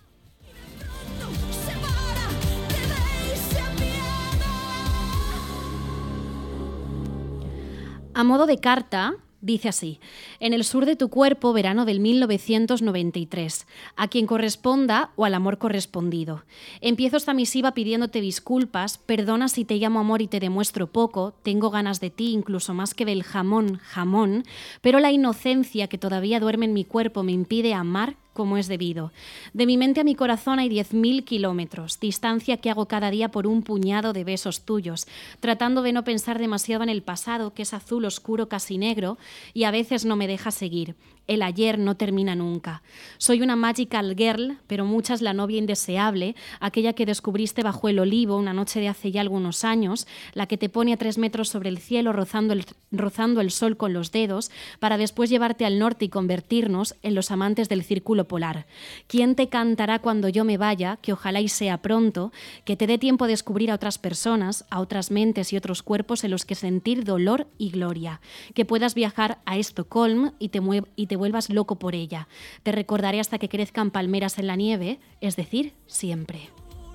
A modo de carta, dice así: en el sur de tu cuerpo, verano del 1993, a quien corresponda o al amor correspondido. Empiezo esta misiva pidiéndote disculpas, perdona si te llamo amor y te demuestro poco, tengo ganas de ti incluso más que del jamón, pero la inocencia que todavía duerme en mi cuerpo me impide amar como es debido. De mi mente a mi corazón hay 10.000 kilómetros, distancia que hago cada día por un puñado de besos tuyos, tratando de no pensar demasiado en el pasado, que es azul oscuro casi negro, y a veces no me deja seguir. El ayer no termina nunca. Soy una magical girl, pero muchas la novia indeseable, aquella que descubriste bajo el olivo una noche de hace ya algunos años, la que te pone a 3 metros sobre el cielo rozando el sol con los dedos, para después llevarte al norte y convertirnos en los amantes del círculo polar. ¿Quién te cantará cuando yo me vaya? Que ojalá y sea pronto, que te dé tiempo a descubrir a otras personas, a otras mentes y otros cuerpos en los que sentir dolor y gloria. Que puedas viajar a Estocolmo y te vuelvas loco por ella. Te recordaré hasta que crezcan palmeras en la nieve, es decir, siempre.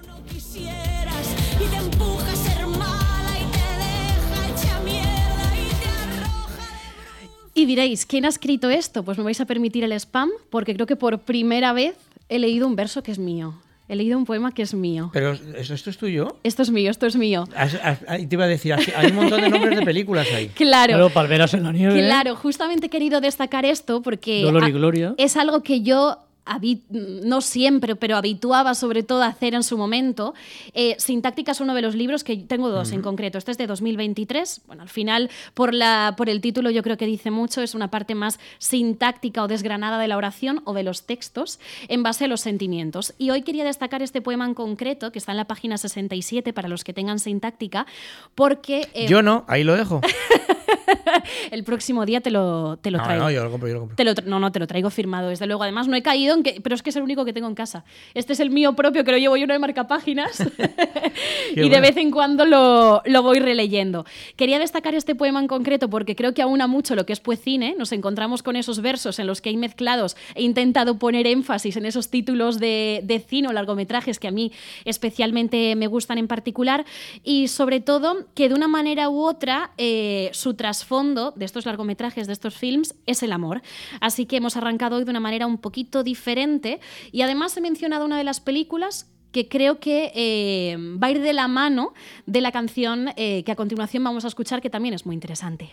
Y diréis, ¿quién ha escrito esto? Pues me vais a permitir el spam, porque creo que por primera vez he leído un verso que es mío. He leído un poema que es mío. ¿Pero esto es tuyo? Esto es mío. Te iba a decir, hay un montón de nombres de películas ahí. Claro. Palmeras en la nieve. Claro, justamente he querido destacar esto porque Dolor y Gloria. Es algo que yo no siempre, pero habituaba sobre todo a hacer en su momento. Sintáctica es uno de los libros que tengo dos en concreto. Este es de 2023. Bueno, al final, por el título yo creo que dice mucho. Es una parte más sintáctica o desgranada de la oración o de los textos en base a los sentimientos. Y hoy quería destacar este poema en concreto, que está en la página 67 para los que tengan sintáctica, porque... Yo no, ahí lo dejo. El próximo día te lo traigo. No, yo lo compro. Te lo traigo firmado, desde luego. Además, no he caído en pero es que es el único que tengo en casa. Este es el mío propio, que lo llevo yo en el marcapáginas. Y de vez en cuando lo voy releyendo. Quería destacar este poema en concreto porque creo que aúna mucho lo que es Poecine. Nos encontramos con esos versos en los que hay mezclados. He intentado poner énfasis en esos títulos de cine o largometrajes que a mí especialmente me gustan en particular. Y sobre todo, que de una manera u otra su trasfondo de estos largometrajes, de estos films, es el amor. Así que hemos arrancado hoy de una manera un poquito diferente y además he mencionado una de las películas que creo que va a ir de la mano de la canción que a continuación vamos a escuchar, que también es muy interesante.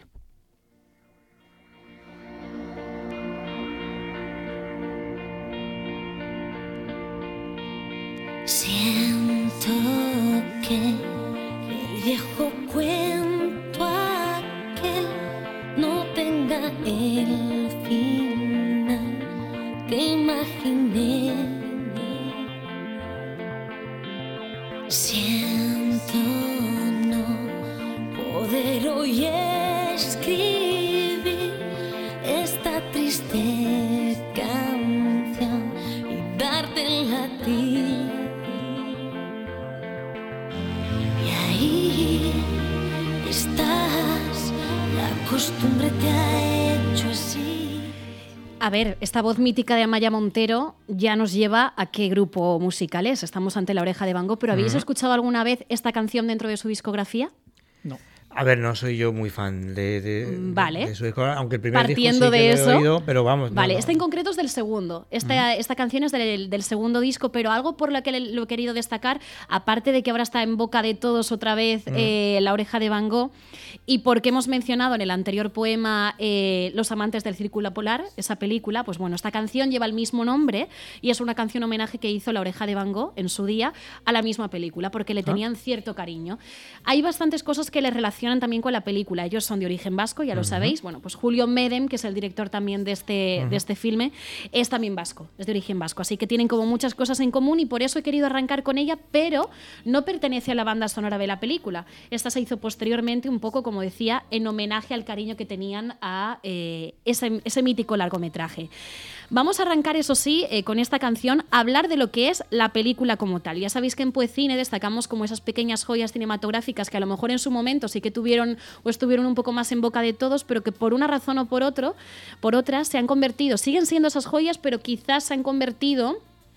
Siento que el viejo cuento aquel no tenga el final que imaginé. Siento no poder hoy escribir esta triste canción y dártela a ti. Y ahí estás, la costumbre te ha hecho así. A ver, esta voz mítica de Amaya Montero ya nos lleva a qué grupo musical es. Estamos ante La Oreja de Van Gogh, pero ¿habéis escuchado alguna vez esta canción dentro de su discografía? No. A ver, no soy yo muy fan de su disco, aunque el primer Partiendo disco sí de que eso, lo he oído, pero vamos. Vale, no. este en concreto es del segundo. Esta canción es del segundo disco, pero algo por lo que lo he querido destacar, aparte de que ahora está en boca de todos otra vez La Oreja de Van Gogh, y porque hemos mencionado en el anterior poema Los amantes del círculo polar, esa película, pues bueno, esta canción lleva el mismo nombre y es una canción homenaje que hizo La Oreja de Van Gogh en su día a la misma película, porque le tenían cierto cariño. Hay bastantes cosas que le relacionan también con la película. Ellos son de origen vasco, ya lo sabéis. Bueno, pues Julio Medem, que es el director también de este filme, es también vasco, es de origen vasco. Así que tienen como muchas cosas en común y por eso he querido arrancar con ella, pero no pertenece a la banda sonora de la película. Esta se hizo posteriormente, un poco, como decía, en homenaje al cariño que tenían a ese mítico largometraje. Vamos a arrancar, eso sí, con esta canción, a hablar de lo que es la película como tal. Ya sabéis que en Poecine destacamos como esas pequeñas joyas cinematográficas que a lo mejor en su momento sí que tuvieron o estuvieron un poco más en boca de todos, pero que por una razón o por otra se han convertido, siguen siendo esas joyas, pero quizás se han convertido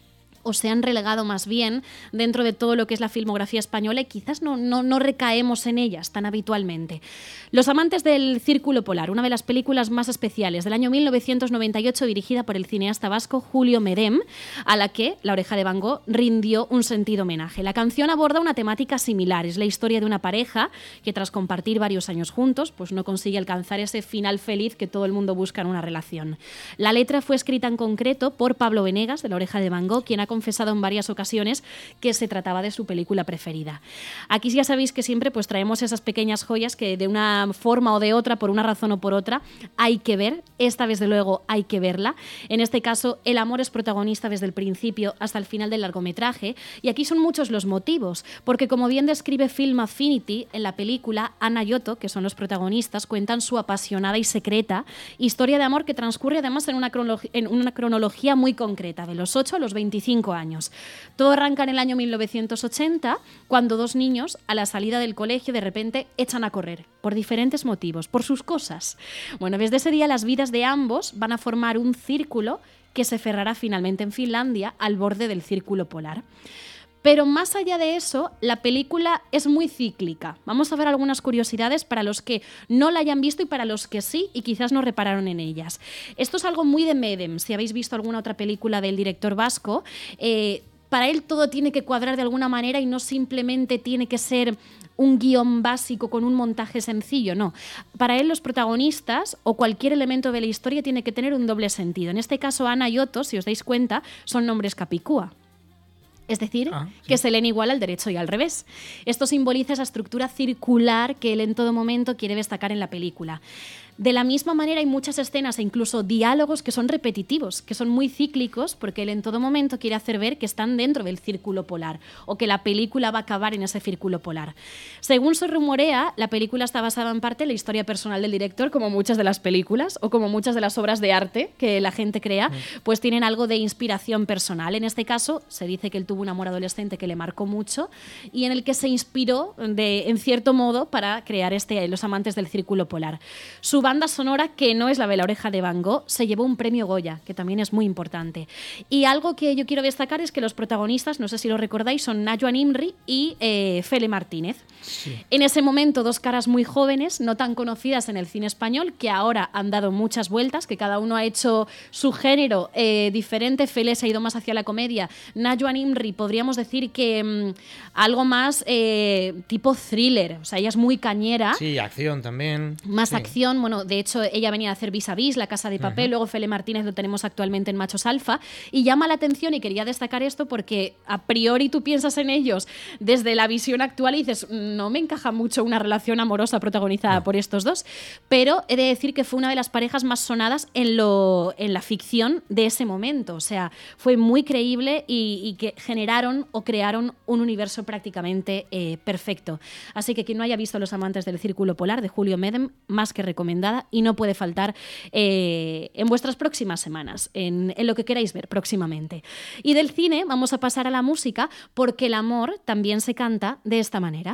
o se han relegado más bien dentro de todo lo que es la filmografía española y quizás no recaemos en ellas tan habitualmente. Los amantes del círculo polar, una de las películas más especiales del año 1998, dirigida por el cineasta vasco Julio Medem, a la que La Oreja de Van Gogh rindió un sentido homenaje. La canción aborda una temática similar, es la historia de una pareja que tras compartir varios años juntos, pues no consigue alcanzar ese final feliz que todo el mundo busca en una relación. La letra fue escrita en concreto por Pablo Venegas, de La Oreja de Van Gogh, quien ha confesado en varias ocasiones que se trataba de su película preferida. Aquí ya sabéis que siempre pues traemos esas pequeñas joyas que de una forma o de otra, por una razón o por otra, hay que ver. Esta, desde luego, hay que verla. En este caso, el amor es protagonista desde el principio hasta el final del largometraje, y aquí son muchos los motivos, porque como bien describe Film Affinity, en la película, Ana y Otto, que son los protagonistas, cuentan su apasionada y secreta historia de amor que transcurre además en una cronología muy concreta, de los 8 a los 25 años. Todo arranca en el año 1980, cuando dos niños, a la salida del colegio, de repente echan a correr, por diferentes motivos, por sus cosas. Bueno, desde ese día las vidas de ambos van a formar un círculo que se cerrará finalmente en Finlandia, al borde del círculo polar. Pero más allá de eso, la película es muy cíclica. Vamos a ver algunas curiosidades para los que no la hayan visto y para los que sí y quizás no repararon en ellas. Esto es algo muy de Medem. Si habéis visto alguna otra película del director vasco, para él todo tiene que cuadrar de alguna manera y no simplemente tiene que ser un guión básico con un montaje sencillo, no. Para él los protagonistas o cualquier elemento de la historia tiene que tener un doble sentido. En este caso, Ana y Otto, si os dais cuenta, son nombres capicúa. Es decir, que se leen igual al derecho y al revés. Esto simboliza esa estructura circular que él en todo momento quiere destacar en la película. De la misma manera hay muchas escenas e incluso diálogos que son repetitivos, que son muy cíclicos, porque él en todo momento quiere hacer ver que están dentro del círculo polar o que la película va a acabar en ese círculo polar. Según se rumorea, la película está basada en parte en la historia personal del director, como muchas de las películas o como muchas de las obras de arte que la gente crea, pues tienen algo de inspiración personal. En este caso, se dice que él tuvo un amor adolescente que le marcó mucho y en el que se inspiró en cierto modo para crear Los amantes del círculo polar. Su banda sonora, que no es la de La oreja de Van Gogh, se llevó un premio Goya, que también es muy importante. Y algo que yo quiero destacar es que los protagonistas, no sé si lo recordáis, son Najwa Nimri y Fele Martínez. Sí. En ese momento, dos caras muy jóvenes, no tan conocidas en el cine español, que ahora han dado muchas vueltas, que cada uno ha hecho su género diferente. Fele se ha ido más hacia la comedia. Najwa Nimri, podríamos decir que algo más tipo thriller, o sea, ella es muy cañera. Sí, acción también. Más acción, bueno, de hecho ella venía a hacer Vis a Vis, La Casa de Papel, luego Fele Martínez lo tenemos actualmente en Machos Alfa, y llama la atención, y quería destacar esto porque a priori tú piensas en ellos desde la visión actual y dices, no me encaja mucho una relación amorosa protagonizada por estos dos, pero he de decir que fue una de las parejas más sonadas en la ficción de ese momento, o sea, fue muy creíble y que generaron o crearon un universo prácticamente perfecto. Así que quien no haya visto Los amantes del Círculo Polar de Julio Medem, más que recomendada, y no puede faltar en vuestras próximas semanas, en lo que queráis ver próximamente. Y del cine vamos a pasar a la música, porque el amor también se canta de esta manera.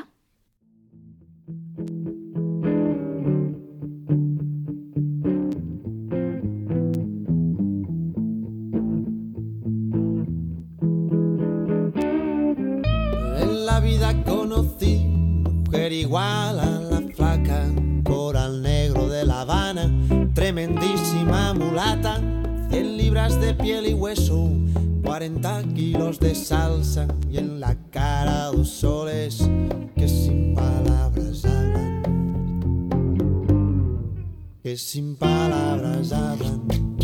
En la vida conocí mujer igual a la flaca, coral negro de La Habana, tremendísima mulata, 100 libras de piel y hueso, 40 kilos de salsa, y en la cara 2 soles que sin palabras hablan, que sin palabras hablan.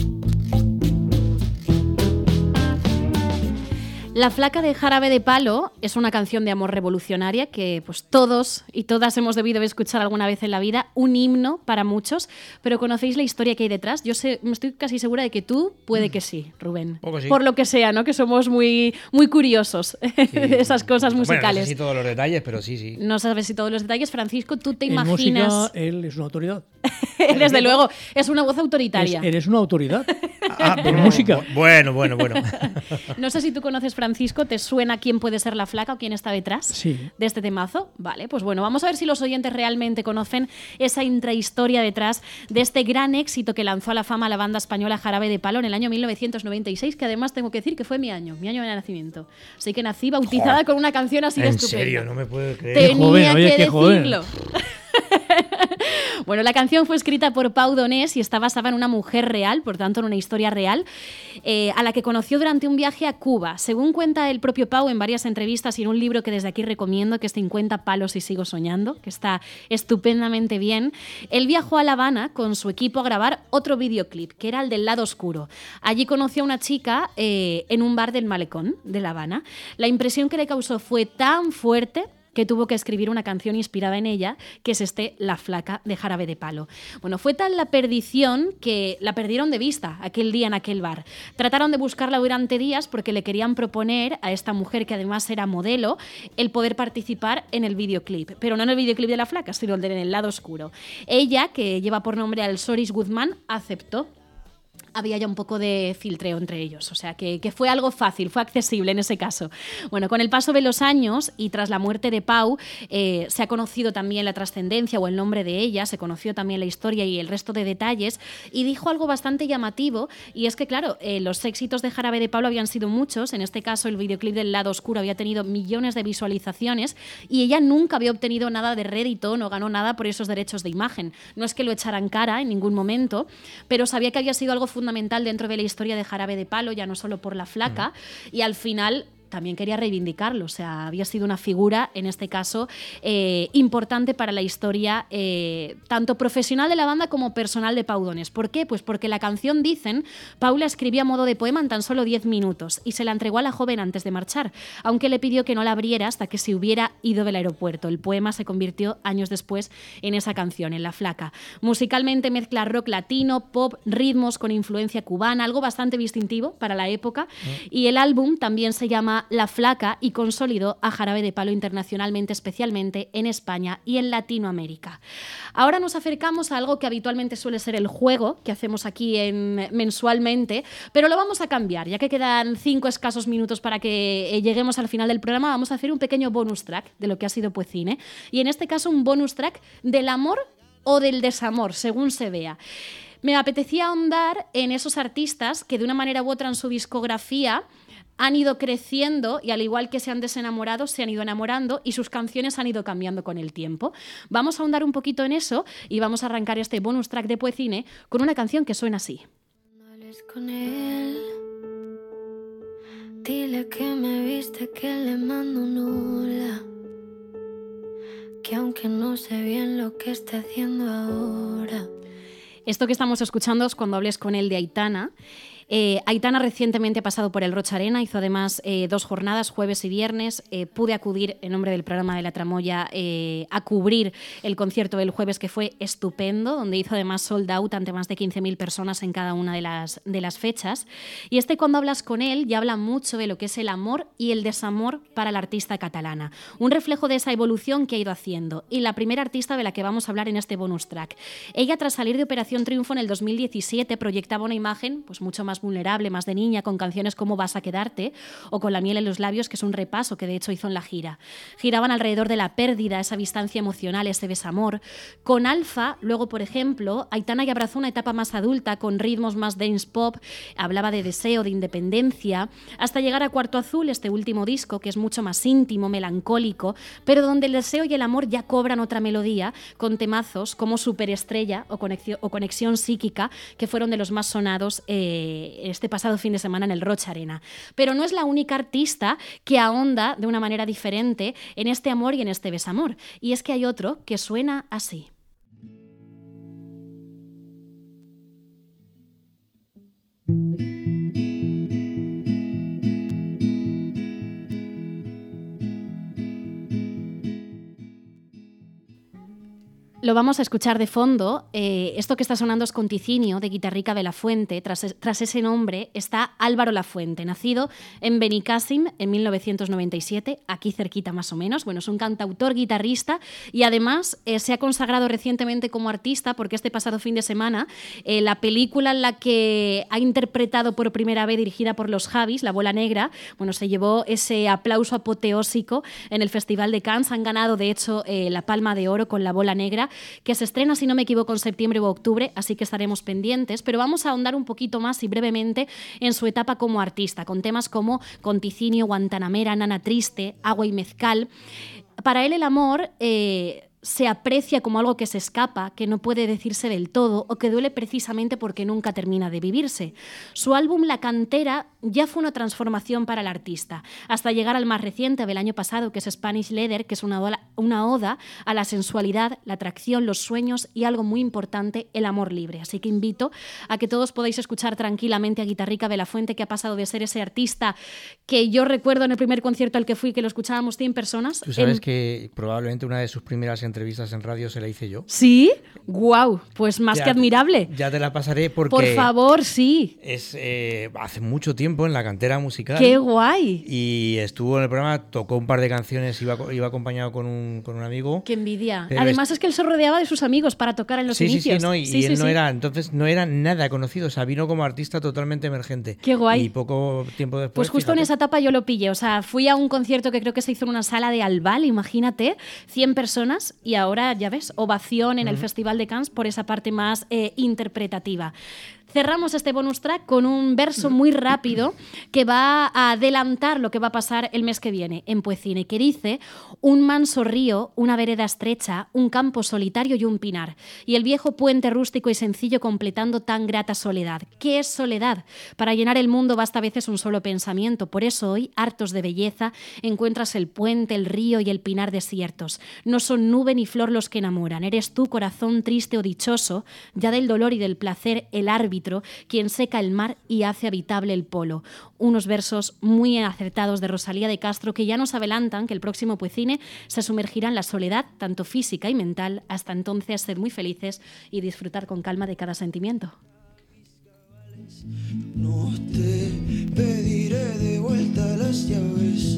La flaca de Jarabe de Palo es una canción de amor revolucionaria que pues todos y todas hemos debido escuchar alguna vez en la vida, un himno para muchos, pero ¿conocéis la historia que hay detrás? Yo me estoy casi segura de que tú puede que sí, Rubén. Sí. Por lo que sea, ¿no? Que somos muy, muy curiosos de esas cosas musicales. Bueno, no sé si todos los detalles, pero sí. No sabes si todos los detalles. Francisco, ¿tú te en imaginas? Música, él es una autoridad. Desde luego, es una voz autoritaria. Eres una autoridad. En música. Bueno. No sé si tú conoces, Francisco, ¿te suena quién puede ser la flaca o quién está detrás de este temazo? Vale, pues bueno, vamos a ver si los oyentes realmente conocen esa intrahistoria detrás de este gran éxito que lanzó a la fama la banda española Jarabe de Palo en el año 1996, que además tengo que decir que fue mi año de nacimiento. Así que nací bautizada con una canción así de estupenda. ¿En serio? No me puedo creer. Tenía que decirlo. Bueno, la canción fue escrita por Pau Donés y está basada en una mujer real, por tanto en una historia real, a la que conoció durante un viaje a Cuba. Según cuenta el propio Pau en varias entrevistas y en un libro que desde aquí recomiendo, que es 50 palos y sigo soñando, que está estupendamente bien, él viajó a La Habana con su equipo a grabar otro videoclip, que era el del lado oscuro. Allí conoció a una chica en un bar del Malecón de La Habana. La impresión que le causó fue tan fuerte que tuvo que escribir una canción inspirada en ella, que es La flaca de Jarabe de Palo. Bueno, fue tal la perdición que la perdieron de vista aquel día en aquel bar. Trataron de buscarla durante días porque le querían proponer a esta mujer, que además era modelo, el poder participar en el videoclip, pero no en el videoclip de La flaca, sino en el lado oscuro. Ella, que lleva por nombre Alsoris Guzmán, aceptó. Había ya un poco de filtreo entre ellos, o sea que fue algo fácil, fue accesible en ese caso. Bueno, con el paso de los años y tras la muerte de Pau, se ha conocido también la trascendencia o el nombre de ella, se conoció también la historia y el resto de detalles, y dijo algo bastante llamativo, y es que claro, los éxitos de Jarabe de Palo habían sido muchos, en este caso el videoclip del lado oscuro había tenido millones de visualizaciones, y ella nunca había obtenido nada de rédito, no ganó nada por esos derechos de imagen. No es que lo echaran cara en ningún momento, pero sabía que había sido algo fundamental dentro de la historia de Jarabe de Palo, ya no solo por la flaca, y al final también quería reivindicarlo, o sea, había sido una figura, en este caso, importante para la historia, tanto profesional de la banda como personal de Pau Donés. ¿Por qué? Pues porque la canción, dicen, Pau la escribió a modo de poema en tan solo 10 minutos y se la entregó a la joven antes de marchar, aunque le pidió que no la abriera hasta que se hubiera ido del aeropuerto. El poema se convirtió años después en esa canción, en La flaca. Musicalmente mezcla rock latino, pop, ritmos con influencia cubana, algo bastante distintivo para la época, y el álbum también se llama La flaca y consolidó a Jarabe de Palo internacionalmente, especialmente en España y en Latinoamérica. Ahora nos acercamos a algo que habitualmente suele ser el juego que hacemos aquí mensualmente, pero lo vamos a cambiar. Ya que quedan 5 escasos minutos para que lleguemos al final del programa, vamos a hacer un pequeño bonus track de lo que ha sido Pues Cine, y en este caso un bonus track del amor o del desamor, según se vea. Me apetecía ahondar en esos artistas que de una manera u otra en su discografía han ido creciendo y al igual que se han desenamorado, se han ido enamorando y sus canciones han ido cambiando con el tiempo. Vamos a ahondar un poquito en eso y vamos a arrancar este bonus track de Poecine con una canción que suena así. Con él, dile que me viste, que le mando un hola, que aunque no sé bien lo que está haciendo ahora. Esto que estamos escuchando es Cuando hables con él de Aitana. Aitana recientemente ha pasado por el Rocha Arena, hizo además 2 jornadas, jueves y viernes. Pude acudir en nombre del programa de La Tramoya a cubrir el concierto del jueves, que fue estupendo, donde hizo además sold out ante más de 15.000 personas en cada una de las fechas. Y Cuando hablas con él ya habla mucho de lo que es el amor y el desamor para la artista catalana, un reflejo de esa evolución que ha ido haciendo. Y la primera artista de la que vamos a hablar en este bonus track. Ella, tras salir de Operación Triunfo en el 2017, proyectaba una imagen pues mucho más vulnerable, más de niña, con canciones como Vas a quedarte o Con la miel en los labios, que es un repaso que de hecho hizo en la gira. Giraban alrededor de la pérdida, esa distancia emocional, ese desamor. Con Alfa, luego, por ejemplo, Aitana ya abrazó una etapa más adulta con ritmos más dance pop, hablaba de deseo, de independencia, hasta llegar a Cuarto Azul, este último disco que es mucho más íntimo, melancólico, pero donde el deseo y el amor ya cobran otra melodía, con temazos como Superestrella o Conexión Psíquica, que fueron de los más sonados este pasado fin de semana en el Rocha Arena. Pero no es la única artista que ahonda de una manera diferente en este amor y en este desamor. Y es que hay otro que suena así. Lo vamos a escuchar de fondo. Esto que está sonando es Conticinio, de Guitarrica de la Fuente. Tras ese nombre está Álvaro Lafuente, nacido en Benicàssim en 1997, aquí cerquita más o menos. Bueno, es un cantautor, guitarrista y además se ha consagrado recientemente como artista porque este pasado fin de semana la película en la que ha interpretado por primera vez, dirigida por los Javis, La Bola Negra, bueno, se llevó ese aplauso apoteósico en el Festival de Cannes. Han ganado, de hecho, la Palma de Oro con La Bola Negra, que se estrena, si no me equivoco, en septiembre o octubre, así que estaremos pendientes, pero vamos a ahondar un poquito más y brevemente en su etapa como artista, con temas como Conticinio, Guantanamera, Nana Triste, Agua y Mezcal. Para él el amor se aprecia como algo que se escapa, que no puede decirse del todo o que duele precisamente porque nunca termina de vivirse. Su álbum La Cantera ya fue una transformación para el artista, hasta llegar al más reciente del año pasado, que es Spanish Leather, que es una oda a la sensualidad, la atracción, los sueños y algo muy importante, el amor libre. Así que invito a que todos podáis escuchar tranquilamente a Guitarrica de la Fuente, que ha pasado de ser ese artista que yo recuerdo en el primer concierto al que fui, que lo escuchábamos 100 personas. Tú sabes que probablemente una de sus primeras entrevistas en radio se la hice yo. ¿Sí? ¡Guau! Pues más que admirable. Ya te la pasaré porque... Por favor, sí. Es hace mucho tiempo en La Cantera Musical. ¡Qué guay! Y estuvo en el programa, tocó un par de canciones, iba acompañado con un amigo. ¡Qué envidia! Además es que él se rodeaba de sus amigos para tocar en los inicios. Y él no era, entonces no era nada conocido, o sea, vino como artista totalmente emergente. ¡Qué guay! Y poco tiempo después... Pues justo en esa etapa yo lo pillé, o sea, fui a un concierto que creo que se hizo en una sala de Albal, imagínate, 100 personas, y ahora, ya ves, ovación en el Festival de Cannes por esa parte más interpretativa. Cerramos este bonus track con un verso muy rápido que va a adelantar lo que va a pasar el mes que viene en Poecine, que dice: un manso río, una vereda estrecha, un campo solitario y un pinar, y el viejo puente rústico y sencillo completando tan grata soledad. ¿Qué es soledad? Para llenar el mundo basta a veces un solo pensamiento. Por eso hoy, hartos de belleza, encuentras el puente, el río y el pinar desiertos. No son nube ni flor los que enamoran. Eres tú, corazón triste o dichoso, ya del dolor y del placer el árbitro, quien seca el mar y hace habitable el polo. Unos versos muy acertados de Rosalía de Castro que ya nos adelantan que el próximo Poecine se sumergirá en la soledad, tanto física y mental. Hasta entonces, sed muy felices y disfrutar con calma de cada sentimiento. No te pediré de vuelta las llaves.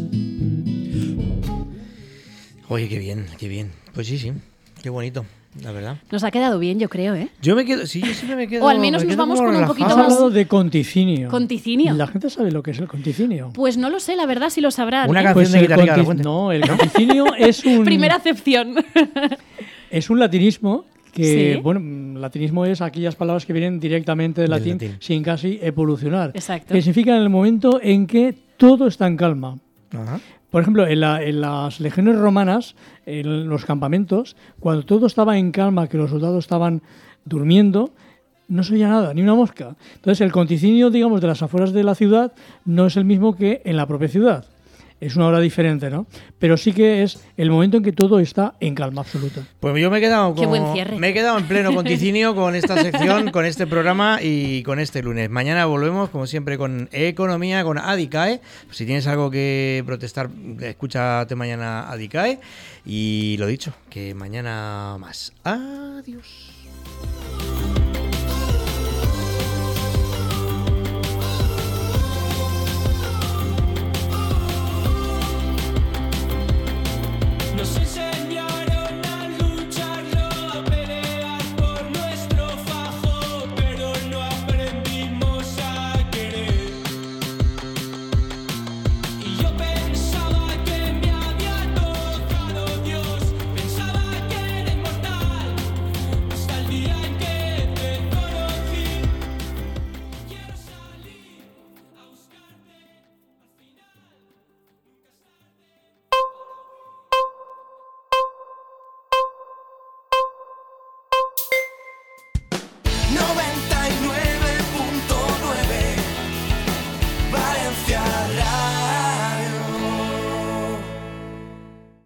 Oye, qué bien, qué bien. Pues sí, qué bonito. La verdad. Nos ha quedado bien, yo creo, ¿eh? Yo siempre me quedo... O al menos nos vamos con un poquito más... Has hablado de Conticinio. Conticinio. ¿La gente sabe lo que es el Conticinio? Pues no lo sé, la verdad, si lo sabrán. Una canción de Guitarrica de la Fuente. No, el Conticinio es un... Primera acepción. Es un latinismo que, ¿Sí? bueno, latinismo es aquellas palabras que vienen directamente del latín, sin casi evolucionar. Exacto. Que significa en el momento en que todo está en calma. Ajá. Por ejemplo, en las legiones romanas, en los campamentos, cuando todo estaba en calma, que los soldados estaban durmiendo, no se oía nada, ni una mosca. Entonces, el conticinio, digamos, de las afueras de la ciudad no es el mismo que en la propia ciudad. Es una hora diferente, ¿no? Pero sí que es el momento en que todo está en calma absoluta. Pues yo me he quedado Qué buen cierre. me he quedado en pleno conticinio con esta sección, con este programa y con este lunes. Mañana volvemos, como siempre, con Economía, con Adicae. Si tienes algo que protestar, escúchate mañana Adicae. Y lo dicho, que mañana más. Adiós. Nos enseñaron a lucharlo, a pelear por nuestro fajo, pero no aprendimos a querer. Y yo pensaba que me había tocado Dios, pensaba que era inmortal, hasta el día en que te conocí. Quiero salir a buscarte, al final nunca es tarde. 90